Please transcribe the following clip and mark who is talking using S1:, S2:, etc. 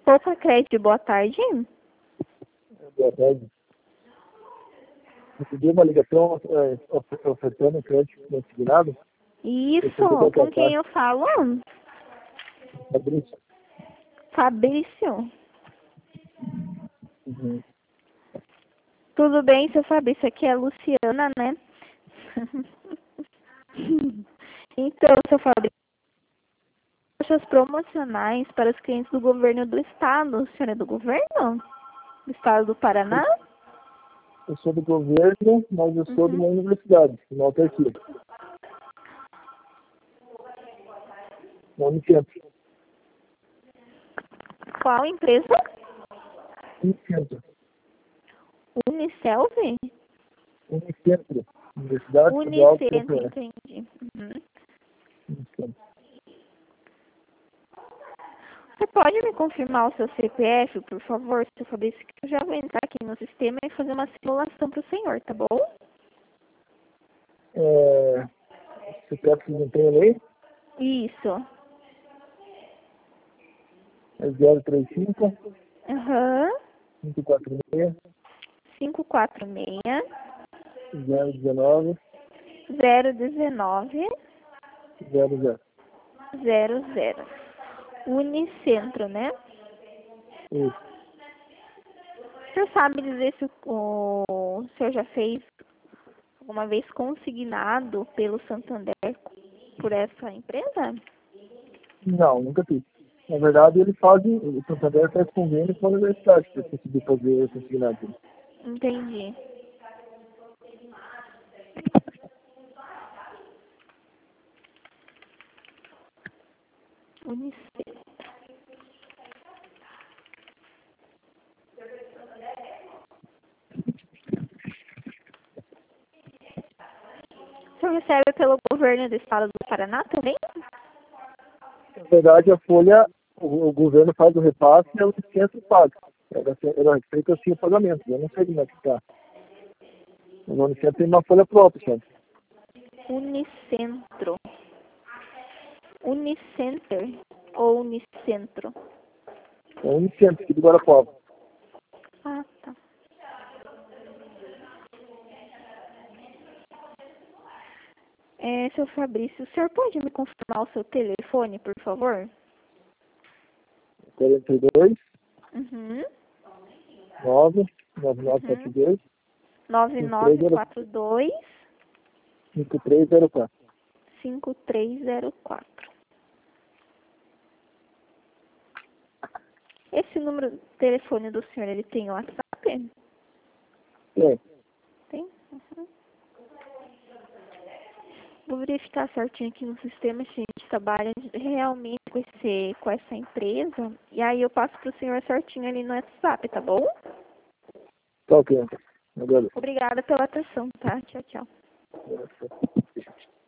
S1: Poupa Crédito, boa tarde.
S2: Boa tarde. Recebi uma ligação ofertando crédito consignado.
S1: Isso, com quem eu falo?
S2: Fabrício.
S1: Fabrício.
S2: Uhum.
S1: Tudo bem, seu Fabrício? Aqui é a Luciana, né? Então, seu Fabrício, taxas promocionais para os clientes do governo do estado. O senhor é do governo? Do estado do Paraná?
S2: Eu sou do governo, mas eu sou de uma universidade, uma autarquia. Na Unicentro.
S1: Qual empresa?
S2: Unicentro.
S1: Unicelv?
S2: Unicentro. Universidade Estadual de
S1: Unicentro,
S2: Campo.
S1: entendi.
S2: Unicentro.
S1: Você pode me confirmar o seu CPF, por favor, seu Fabrício, que eu já vou entrar aqui no sistema e fazer uma simulação para o senhor, tá bom?
S2: CPF não tem lei?
S1: Isso.
S2: É 035
S1: Aham.
S2: 546
S1: 546
S2: 019
S1: 019
S2: 00.
S1: 00. Unicentro, né?
S2: Isso.
S1: O senhor sabe dizer se o senhor já fez alguma vez consignado pelo Santander por essa empresa?
S2: Não, nunca fiz. Na verdade, o Santander faz convênio com a universidade para conseguir fazer esse consignado.
S1: Entendi. Unicentro. O senhor recebe pelo governo do estado do Paraná também?
S2: Na verdade, a folha, o governo faz o repasse e o centro paga. Era feito assim o pagamento. Eu não sei como é que está. O Unicentro tem uma folha própria, sabe?
S1: Unicentro. Unicenter ou Unicentro?
S2: É o Unicentro, aqui do Guarapuava.
S1: Ah, tá. Seu Fabrício, o senhor pode me confirmar o seu telefone, por favor?
S2: 42
S1: Uhum.
S2: 9 9972
S1: 9942
S2: 5304.
S1: 5304. Esse número de telefone do senhor, ele tem WhatsApp?
S2: É.
S1: Tem? Uhum. Vou verificar certinho aqui no sistema se a gente trabalha realmente com essa empresa. E aí eu passo para o senhor certinho ali no WhatsApp, tá bom?
S2: Tá ok, então. Agradeço.
S1: Obrigada pela atenção, tá? Tchau, tchau.